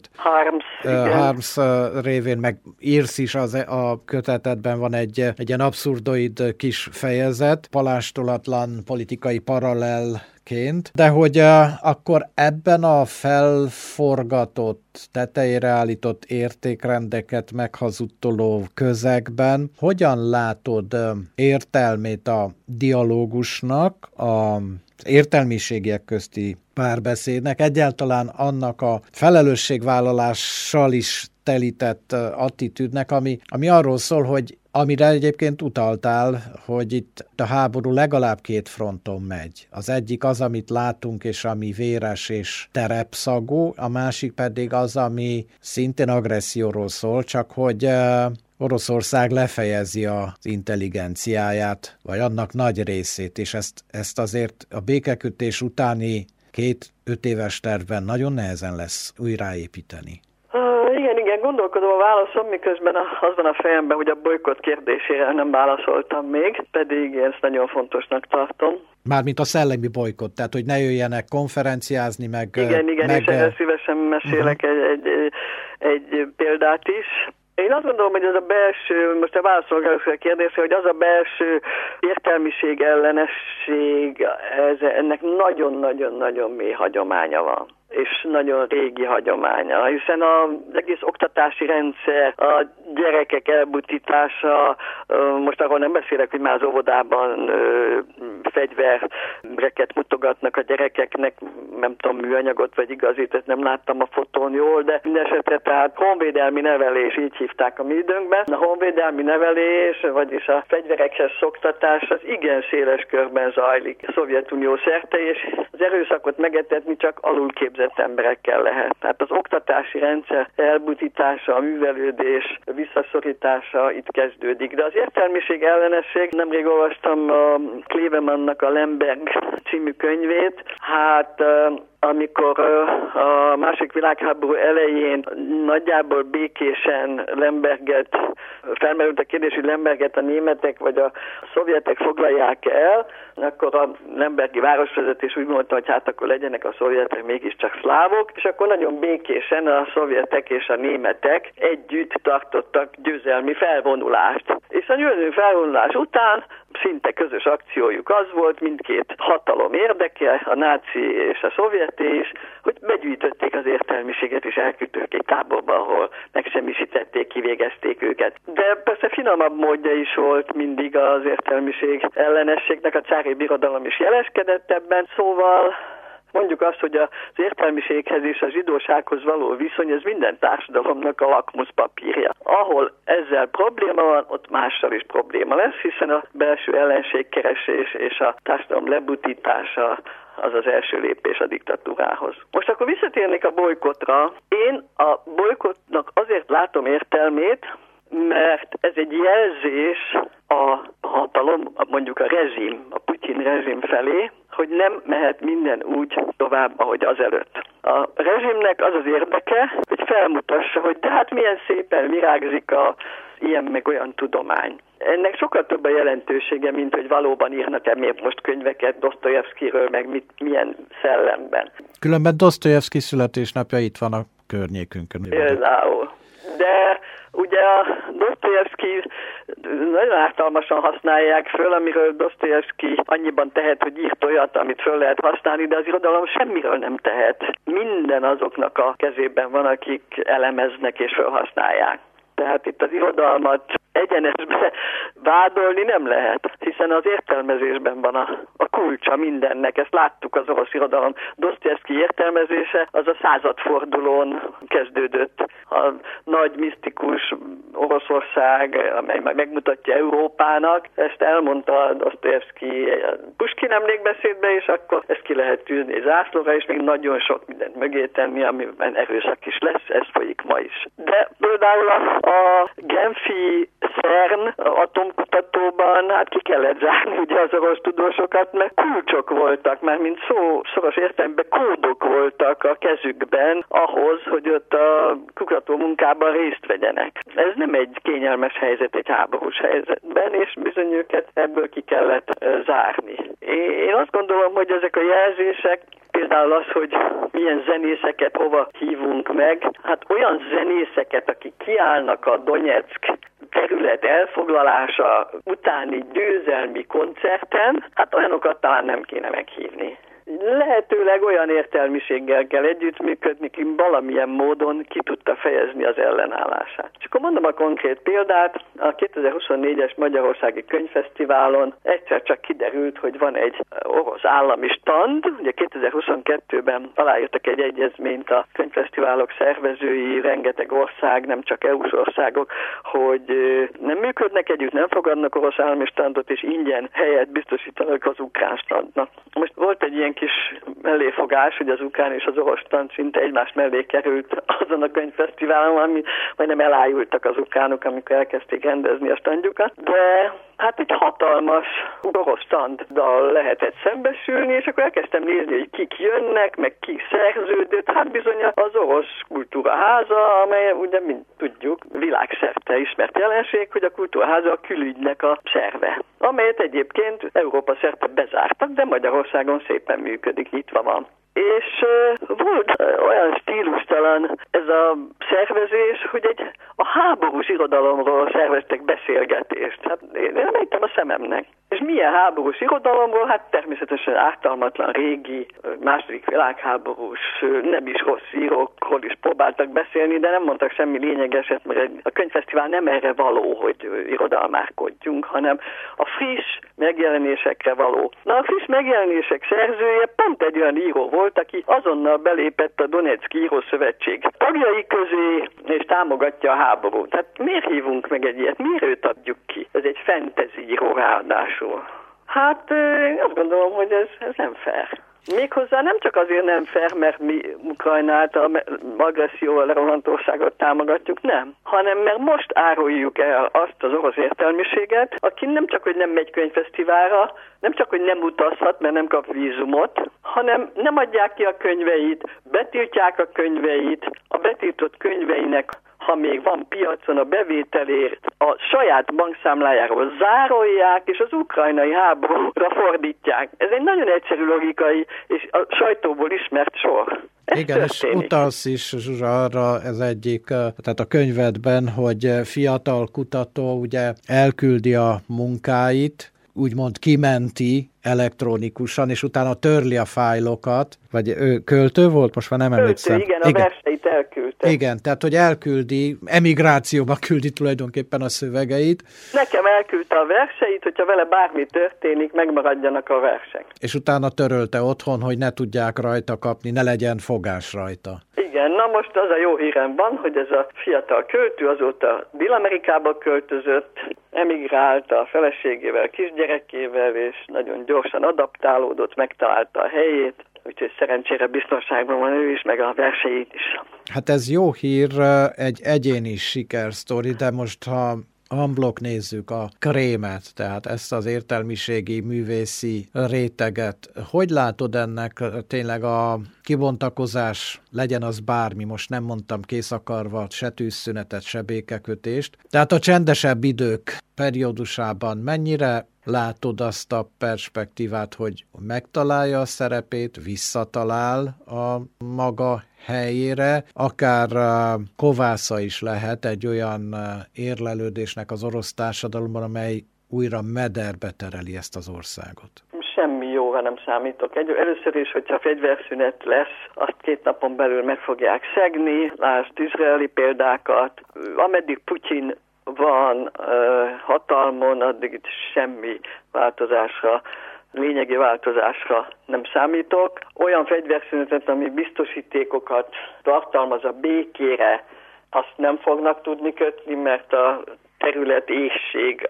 Harms révén, meg írsz is a kötetedben van egy ilyen abszurdoid kis fejezet, palástolatlan politikai paralelként, de hogy akkor ebben a felforgatott, tetejére állított értékrendeket meghazudtoló közegben hogyan látod értelmét a dialógusnak, az értelmiségiek közti párbeszédnek, egyáltalán annak a felelősségvállalással is telített attitűdnek, ami arról szól, hogy amire egyébként utaltál, hogy itt a háború legalább két fronton megy. Az egyik az, amit látunk, és ami véres és terepszagú, a másik pedig az, ami szintén agresszióról szól, csak hogy Oroszország lefejezi az intelligenciáját, vagy annak nagy részét, és ezt azért a békekötés utáni 2-5 éves tervben nagyon nehezen lesz újraépíteni. Igen, gondolkodom a válaszom, miközben az van a fejemben, hogy a bolykott kérdésére nem válaszoltam még, pedig én ezt nagyon fontosnak tartom. Mármint a szellemi bolykott, tehát hogy ne jöjjenek konferenciázni, meg... Igen, és erre szívesen mesélek egy példát is. Én azt gondolom, hogy ez a belső, most a válaszolok a kérdésre, hogy az a belső értelmiség ellenesség, ennek nagyon-nagyon-nagyon mély hagyománya van. És nagyon régi hagyománya, hiszen az egész oktatási rendszer, a gyerekek elbutítása, most arról nem beszélek, hogy már az óvodában fegyvereket mutogatnak a gyerekeknek, nem tudom, műanyagot vagy igazit, ezt nem láttam a fotón jól, de mindesetre tehát honvédelmi nevelés, így hívták a mi időnkben. A honvédelmi nevelés, vagyis a fegyverekhez szoktatás, az igen széles körben zajlik a Szovjetunió szerte, és az erőszakot megetetni csak alulképzett emberekkel lehet. Tehát az oktatási rendszer elbutítása, a művelődés visszaszorítása itt kezdődik. De az értelmiség ellenesség, nemrég olvastam a Klevemannak a Lemberg című könyvét, hát amikor a második világháború elején nagyjából békésen Lemberget, felmerült a kérdés, hogy Lemberget a németek vagy a szovjetek foglalják el, akkor a lembergi városvezetés úgy mondta, hogy hát akkor legyenek a szovjetek mégiscsak szlávok, és akkor nagyon békésen a szovjetek és a németek együtt tartottak győzelmi felvonulást. És a győzelmi felvonulás után szinte közös akciójuk az volt, mindkét hatalom érdeke, a náci és a szovjeté is, hogy begyűjtötték az értelmiséget és elküldték egy táborba, ahol megsemmisítették, kivégezték őket. De persze finamabb módja is volt mindig az értelmiség ellenességnek, a cári birodalom is jeleskedett ebben, szóval mondjuk azt, hogy az értelmiséghez és a zsidósághoz való viszony, ez minden társadalomnak a lakmuszpapírja. Ahol ezzel probléma van, ott mással is probléma lesz, hiszen a belső ellenségkeresés és a társadalom lebutítása az az első lépés a diktatúrához. Most akkor visszatérnék a bolykottra. Én a bolykottnak azért látom értelmét, mert ez egy jelzés a hatalom, mondjuk a rezsim, a Putyin rezsim felé, hogy hogy nem mehet minden úgy tovább, ahogy azelőtt. A rezsimnek az az érdeke, hogy felmutassa, hogy de hát milyen szépen virágzik a ilyen meg olyan tudomány. Ennek sokkal több a jelentősége, mint hogy valóban írnak-e még most könyveket Dosztojevszkiről, meg milyen szellemben. Különben Dosztojevszki születésnapja itt van a környékünkön. Például. De ugye a Dosztojevszki nagyon ártalmasan használják föl, amiről Dosztojevszki annyiban tehet, hogy írt olyat, amit föl lehet használni, de az irodalom semmiről nem tehet. Minden azoknak a kezében van, akik elemeznek és felhasználják. Tehát itt az irodalmat egyenesbe vádolni nem lehet, hiszen az értelmezésben van a kulcsa mindennek. Ezt láttuk az orosz irodalom. Dosztojevszki értelmezése az a századfordulón kezdődött. A nagy misztikus Oroszország, amely megmutatja Európának, ezt elmondta Dosztojevszki Pushkin emlékbeszédbe, és akkor ezt ki lehet tűzni zászlóra, és még nagyon sok mindent mögé tenni, amiben erőszak is lesz, ez folyik ma is. De például a Genfi CERN atomkutatóban hát ki kellett zárni ugye az orosz tudósokat, mert kulcsok voltak, már mint szoros értelemben kódok voltak a kezükben ahhoz, hogy ott a kutató munkában részt vegyenek. Ez nem egy kényelmes helyzet egy háborús helyzetben, és bizony őket ebből ki kellett zárni. Én azt gondolom, hogy ezek a jelzések, például az, hogy milyen zenészeket hova hívunk meg, hát olyan zenészeket, akik kiállnak a Donyeck terület elfoglalása utáni győzelmi koncerten, hát olyanokat talán nem kéne meghívni. Lehetőleg olyan értelmiséggel kell együttműködni, ki valamilyen módon ki tudta fejezni az ellenállását. És akkor mondom a konkrét példát, a 2024-es Magyarországi Könyvfesztiválon egyszer csak kiderült, hogy van egy orosz állami stand, ugye 2022-ben aláírtak egy egyezményt a könyvfesztiválok szervezői, rengeteg ország, nem csak EU-s országok, hogy nem működnek együtt, nem fogadnak orosz állami standot, és ingyen helyet biztosítanak az ukrán standnak. Most volt egy ilyen kis melléfogás, hogy az ukrán és az orosz stand szinte egymás mellé került azon a könyvfesztiválon, ami majdnem elájultak az ukránok, amikor elkezdték rendezni a standjukat, de hát egy hatalmas orosz standdal lehetett szembesülni, és akkor elkezdtem nézni, hogy kik jönnek, meg ki szerződött. Hát bizony az orosz kultúraháza, amely ugye, mint tudjuk, világszerte ismert jelenség, hogy a kultúraháza a külügynek a szerve, amelyet egyébként Európa szerte bezártak, de Magyarországon szépen működik, nyitva van. És volt olyan stílustalan ez a szervezés, hogy a háborús irodalomról szerveztek beszélgetést. Hát én nem hittem a szememnek. És milyen háborús irodalomról? Hát természetesen ártalmatlan, régi, második világháborús, nem is rossz írókról is próbáltak beszélni, de nem mondtak semmi lényegeset, mert a könyvfesztivál nem erre való, hogy irodalmárkodjunk, hanem a friss megjelenésekre való. Na, a friss megjelenések szerzője pont egy olyan író volt, aki azonnal belépett a Donecki Írószövetség tagjai közé, és támogatja a háborút. Hát miért hívunk meg egy ilyet? Miért őt adjuk ki? Ez egy fantasy író ráadásul. Hát én azt gondolom, hogy ez nem fair. Méghozzá nem csak azért nem fair, mert mi Ukrajnát a agresszióval lerohant országot támogatjuk, nem. Hanem mert most áruljuk el azt az orosz értelmiséget, aki nem csak, hogy nem megy könyvfesztiválra, nem csak, hogy nem utazhat, mert nem kap vízumot, hanem nem adják ki a könyveit, betiltják a könyveit, a betiltott könyveinek, ha még van piacon, a bevételért a saját bankszámlájáról zárolják, és az ukrajnai háborúra fordítják. Ez egy nagyon egyszerű logikai, és a sajtóból ismert sor. Ez igen, történik. És utalsz is, Zsuzsa, arra ez egyik, tehát a könyvedben, hogy fiatal kutató ugye elküldi a munkáit, úgymond kimenti elektronikusan, és utána törli a fájlokat, vagy ő költő volt, most már nem emlékszem. Igen, a verseit elküldte. Igen, tehát hogy elküldi, emigrációba küldi tulajdonképpen a szövegeit. Nekem elküldte a verseit, hogyha vele bármi történik, megmaradjanak a versek. És utána törölte otthon, hogy ne tudják rajta kapni, ne legyen fogás rajta. Igen, na most az a jó hírem van, hogy ez a fiatal költő azóta Dél-Amerikába költözött, emigrált a feleségével, kisgyerekével, és nagyon gyorsan adaptálódott, megtalálta a helyét, úgyhogy szerencsére biztonságban van ő is, meg a verseit is. Hát ez jó hír, egy egyéni sikersztori, de most ha unblock nézzük a krémet, tehát ezt az értelmiségi, művészi réteget. Hogy látod ennek tényleg a kibontakozás, legyen az bármi, most nem mondtam készakarvat, se tűzszünetet, se békekötést. Tehát a csendesebb idők periódusában mennyire látod azt a perspektívát, hogy megtalálja a szerepét, visszatalál a maga helyére, akár kovásza is lehet egy olyan érlelődésnek az orosz társadalomban, amely újra mederbe tereli ezt az országot? Semmi jóra nem számítok. Először is, hogyha fegyverszünet lesz, azt 2 napon belül meg fogják szegni, lásd izraeli példákat. Ameddig Putyin van hatalmon, addig itt semmi változásra, lényegi változásra nem számítok. Olyan fegyverszünetet, ami biztosítékokat tartalmaz a békére, azt nem fognak tudni kötni, mert a terület éhség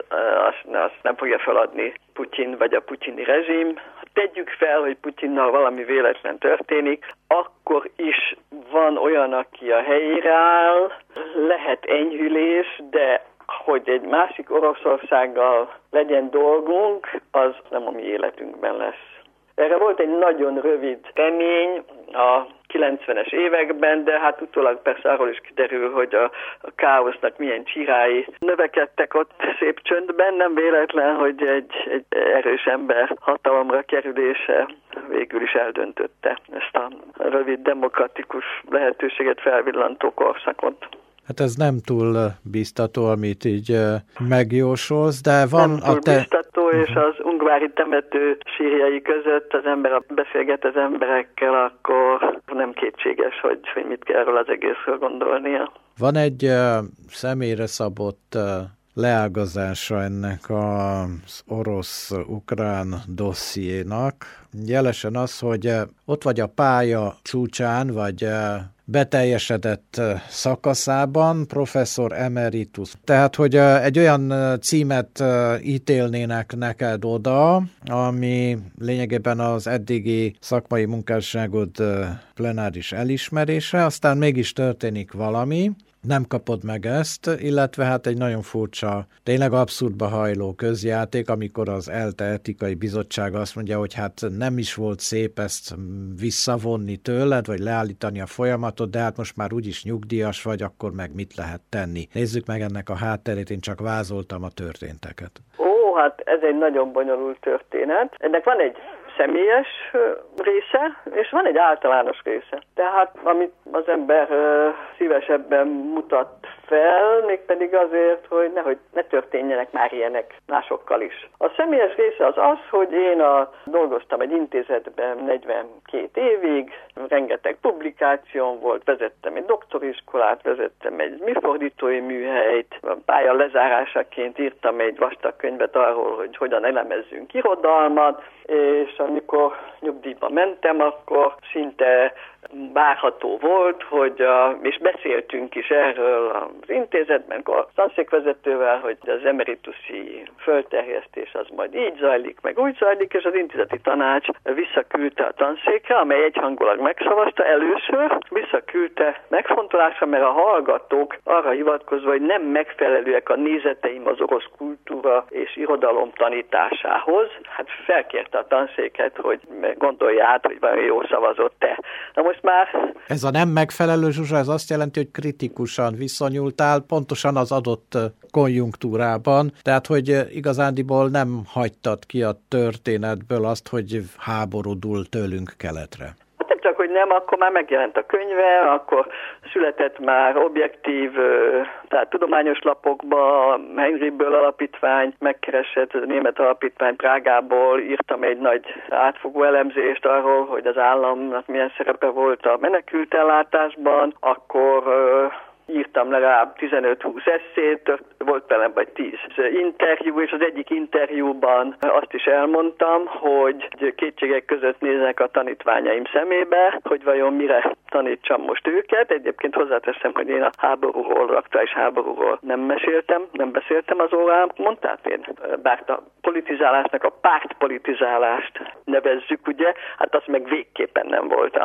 azt nem fogja feladni Putyin vagy a putyini rezsim. Tegyük fel, hogy Putyinnal valami véletlen történik, akkor is van olyan, aki a helyére áll, lehet enyhülés, de hogy egy másik Oroszországgal legyen dolgunk, az nem a mi életünkben lesz. Erre volt egy nagyon rövid remény a 90-es években, de hát utólag persze arról is kiderül, hogy a káosznak milyen csirái növekedtek ott szép csöndben. Nem véletlen, hogy egy erős ember hatalomra kerülése végül is eldöntötte ezt a rövid demokratikus lehetőséget felvillantó korszakot. Hát ez nem túl biztató, amit így megjósolsz, de van nem túl biztató, és az ungvári temető sírjai között az ember beszélget az emberekkel, akkor nem kétséges, hogy mit kell erről az egészről gondolnia. Van egy személyre szabott leágazása ennek az orosz-ukrán dossziénak. Jelesen az, hogy ott vagy a pálya csúcsán, vagy beteljesedett szakaszában, professzor emeritus. Tehát, hogy egy olyan címet ítélnének neked oda, ami lényegében az eddigi szakmai munkásságod plenáris elismerése, aztán mégis történik valami, nem kapod meg ezt, illetve hát egy nagyon furcsa, tényleg abszurdba hajló közjáték, amikor az ELTE etikai bizottsága azt mondja, hogy hát nem is volt szép ezt visszavonni tőled, vagy leállítani a folyamatot, de hát most már úgyis nyugdíjas vagy, akkor meg mit lehet tenni. Nézzük meg ennek a hátterét, én csak vázoltam a történteket. Hát ez egy nagyon bonyolult történet. Ennek van egy személyes része, és van egy általános része. Tehát amit az ember szívesebben mutat fel, mégpedig azért, hogy ne történjenek már ilyenek másokkal is. A személyes része az, hogy én dolgoztam egy intézetben 42 évig, rengeteg publikációm volt, vezettem egy doktoriskolát, vezettem egy műfordítói műhelyt, a pálya lezárásaként írtam egy vastag könyvet arról, hogy hogyan elemezzünk irodalmat, és amikor nyugdíjba mentem, akkor szinte várható volt, és beszéltünk is erről az intézetben, a tanszékvezetővel, hogy az emerituszi fölterjesztés az majd így zajlik, meg úgy zajlik, és az intézeti tanács visszaküldte a tanszékre, amely egyhangulag megszavazta először, visszaküldte megfontolásra, mert a hallgatók arra hivatkozva, hogy nem megfelelőek a nézeteim az orosz kultúra és irodalom tanításához, hát felkérte a tanszéket, hogy gondolja át, hogy vajon jól szavazott-e. Na most már... Ez a nem megfelelő, Zsuzsa, ez azt jelenti, hogy kritikusan viszonyultál pontosan az adott konjunktúrában, tehát hogy igazándiból nem hagytad ki a történetből azt, hogy háborúdul tőlünk keletre. Csak hogy nem, akkor már megjelent a könyve, akkor született már objektív, tehát tudományos lapokba, Henry Böll alapítvány megkeresett, a német alapítvány Prágából, írtam egy nagy átfogó elemzést arról, hogy az államnak milyen szerepe volt a menekültellátásban, akkor írtam legalább 15-20 esszét, volt velem vagy 10 interjú, és az egyik interjúban azt is elmondtam, hogy kétségek között néznek a tanítványaim szemébe, hogy vajon mire tanítsam most őket. Egyébként hozzáteszem, hogy én a aktuális háborúról nem beszéltem az órámon, tehát én bár a politizálásnak a pártpolitizálást nevezzük, ugye, hát az meg végképpen nem volt,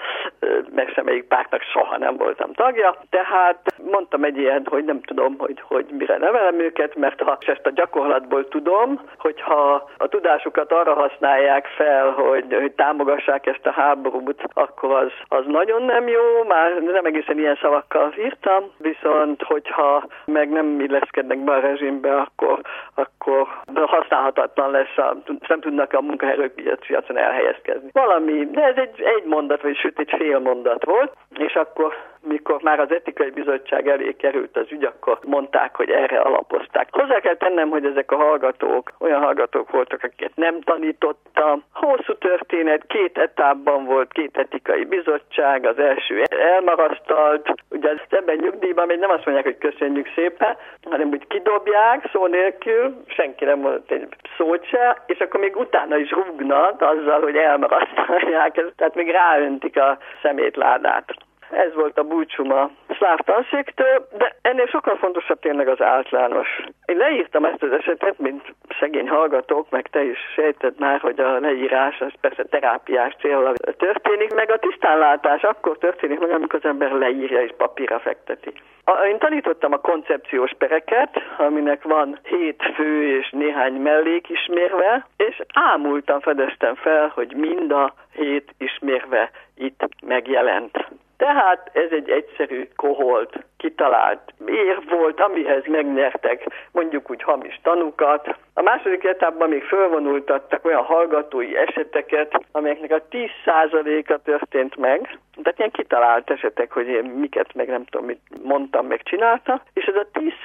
meg semmelyik pártnak soha nem voltam tagja, tehát mondtam egy ilyen, hogy nem tudom, hogy mire nevelem őket, mert ha ezt a gyakorlatból tudom, hogyha a tudásukat arra használják fel, hogy támogassák ezt a háborút, akkor az nagyon nem jó, már nem egészen ilyen szavakkal írtam, viszont hogyha meg nem illeszkednek be a rezsimbe, akkor használhatatlan lesz, nem tudnak a munkaerőpiacon elhelyezkedni. Valami, de ez egy mondat, vagy sőt egy fél mondat volt, és akkor, mikor már az etikai bizottság elé került az ügy, akkor mondták, hogy erre alapozták. Hozzá kell tennem, hogy ezek a hallgatók olyan hallgatók voltak, akiket nem tanítottam. Hosszú történet, 2 etapban volt 2 etikai bizottság, az első elmarasztalt, ugye ebben nyugdíjban még nem azt mondják, hogy köszönjük szépen, hanem úgy kidobják szó nélkül, senki nem mondott egy szót se, és akkor még utána is rúgnak azzal, hogy elmarasztalják, tehát még ráöntik a szemétládát. Ez volt a búcsúm a szláv tanszéktől, de ennél sokkal fontosabb tényleg az általános. Én leírtam ezt az esetet, mint szegény hallgatók, meg te is sejted már, hogy a leírás az persze terápiás céllal történik, meg a tisztánlátás akkor történik meg, amikor az ember leírja és papírra fekteti. Én tanítottam a koncepciós pereket, aminek van 7 fő és néhány mellék ismérve, és ámultan fedeztem fel, hogy mind a 7 ismérve itt megjelent. Tehát ez egy egyszerű, koholt, kitalált ér volt, amihez megnyertek mondjuk úgy hamis tanúkat. A második etapban még fölvonultattak olyan hallgatói eseteket, amelyeknek a 10%-a történt meg. Tehát ilyen kitalált esetek, hogy én miket meg nem tudom, mit mondtam, meg csináltam. És ez a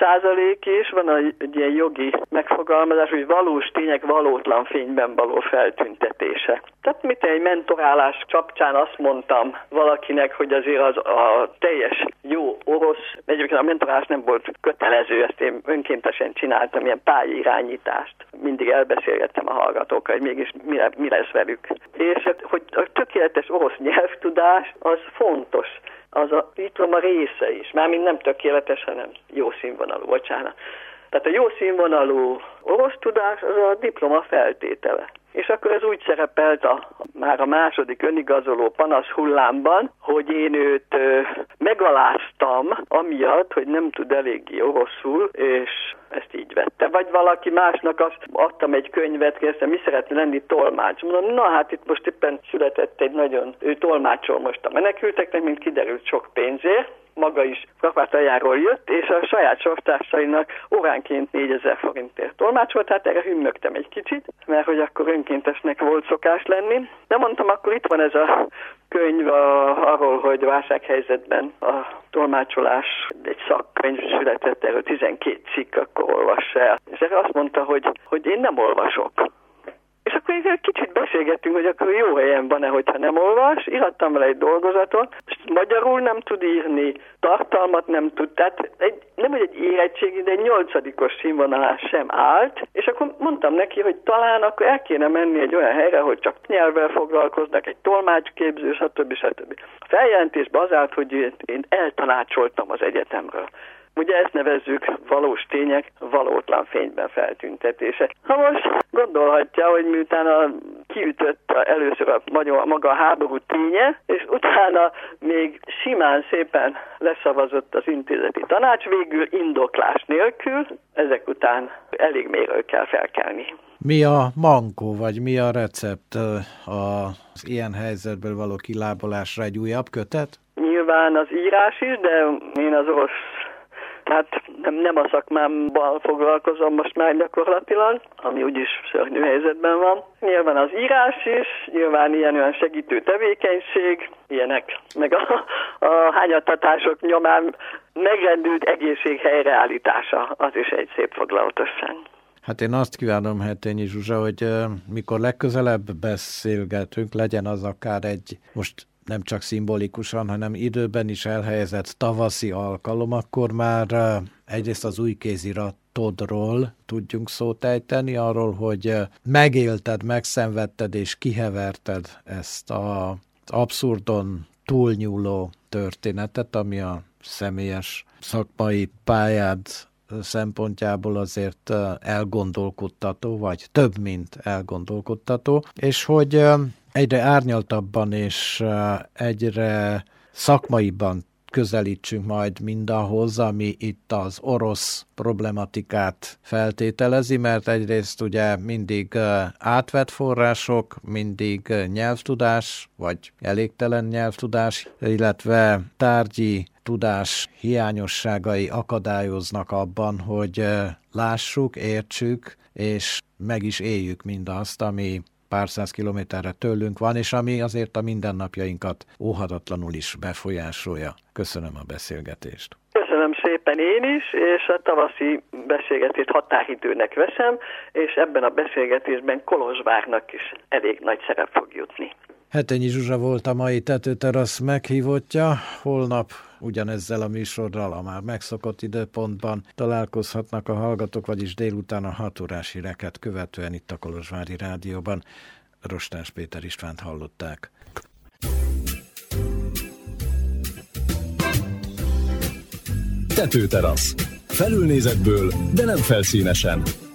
10% is van egy ilyen jogi megfogalmazás, hogy valós tények valótlan fényben való feltüntetése. Tehát egy mentorálás kapcsán azt mondtam valakinek, hogy azért az a teljes jó orosz, egyébként a mentorálás nem volt kötelező, ezt én önkéntesen csináltam, ilyen pályairányítást. Mindig elbeszélgettem a hallgatókkal, hogy mégis mi lesz velük. És hogy a tökéletes orosz nyelvtudás az fontos. Az a diploma része is. Mármint nem tökéletes, hanem jó színvonalú, bocsánat. Tehát a jó színvonalú orosz tudás az a diploma feltétele. És akkor ez úgy szerepelt már a második önigazoló panasz hullámban, hogy én őt megaláztam amiatt, hogy nem tud eléggé oroszul, és ezt így vette. Vagy valaki másnak azt adtam egy könyvet, kérdeztem, mi szeretne lenni tolmács. Mondom, na hát itt most éppen született egy ő tolmácsol most a menekülteknek, mint kiderült sok pénzért. Maga is Kárpátaljáról jött, és a saját sortársainak óránként 4000 forintért tolmácsolt, hát erre hümmögtem egy kicsit, mert hogy akkor önkéntesnek volt szokás lenni. De mondtam, akkor itt van ez a könyv arról, hogy válsághelyzetben a tolmácsolás, egy szakkönyv született, erről 12 cikk, akkor olvassa el. És erre azt mondta, hogy én nem olvasok. És akkor egy kicsit beszélgettünk, hogy akkor jó helyen van-e, hogyha nem olvas. Írhattam vele egy dolgozatot, és magyarul nem tud írni, tartalmat nem tud, tehát nem hogy egy érettségi, de egy 8-os színvonalán sem állt, és akkor mondtam neki, hogy talán akkor el kéne menni egy olyan helyre, hogy csak nyelvvel foglalkoznak, egy tolmácsképző, stb. A feljelentésben az állt, hogy én eltanácsoltam az egyetemről. Ugye ezt nevezzük valós tények valótlan fényben feltüntetése. Ha most gondolhatja, hogy miután kiütött először maga a háború ténye, és utána még simán szépen leszavazott az intézeti tanács, végül indoklás nélkül, ezek után elég mélyről kell felkelni. Mi a mankó, vagy mi a recept az ilyen helyzetből való kilábalásra? Egy újabb kötet? Nyilván az írás is, de én az orosz, tehát nem a szakmámban foglalkozom most már gyakorlatilag, ami úgyis szörnyű helyzetben van. Nyilván az írás is, nyilván ilyen segítő tevékenység, ilyenek, meg a hányattatások nyomán megrendült egészség helyreállítása, az is egy szép foglalatosság. Hát én azt kívánom, Hertényi Zsuzsa, hogy mikor legközelebb beszélgetünk, legyen az akár egy, most nem csak szimbolikusan, hanem időben is elhelyezett tavaszi alkalom, akkor már egyrészt az új kéziratodról tudjunk szót ejteni, arról, hogy megélted, megszenvedted és kiheverted ezt az abszurdon túlnyúló történetet, ami a személyes szakmai pályád szempontjából azért elgondolkodtató, vagy több, mint elgondolkodtató, és hogy egyre árnyaltabban és egyre szakmaiban közelítsünk majd mindahhoz, ami itt az orosz problematikát feltételezi, mert egyrészt ugye mindig átvett források, mindig nyelvtudás, vagy elégtelen nyelvtudás, illetve tárgyi tudás hiányosságai akadályoznak abban, hogy lássuk, értsük, és meg is éljük mindazt, ami pár száz kilométerre tőlünk van, és ami azért a mindennapjainkat óhatatlanul is befolyásolja. Köszönöm a beszélgetést. Köszönöm szépen én is, és a tavaszi beszélgetést határidőnek veszem, és ebben a beszélgetésben Kolozsvárnak is elég nagy szerep fog jutni. Hetényi Zsuzsa volt a mai Tetőterasz meghívottja. Holnap ugyanezzel a műsorral a már megszokott időpontban találkozhatnak a hallgatók, vagyis délután a 6 órás híreket követően itt a Kolozsvári Rádióban. Rostás Péter Istvánt hallották. Tetőterasz. Felülnézetből, de nem felszínesen.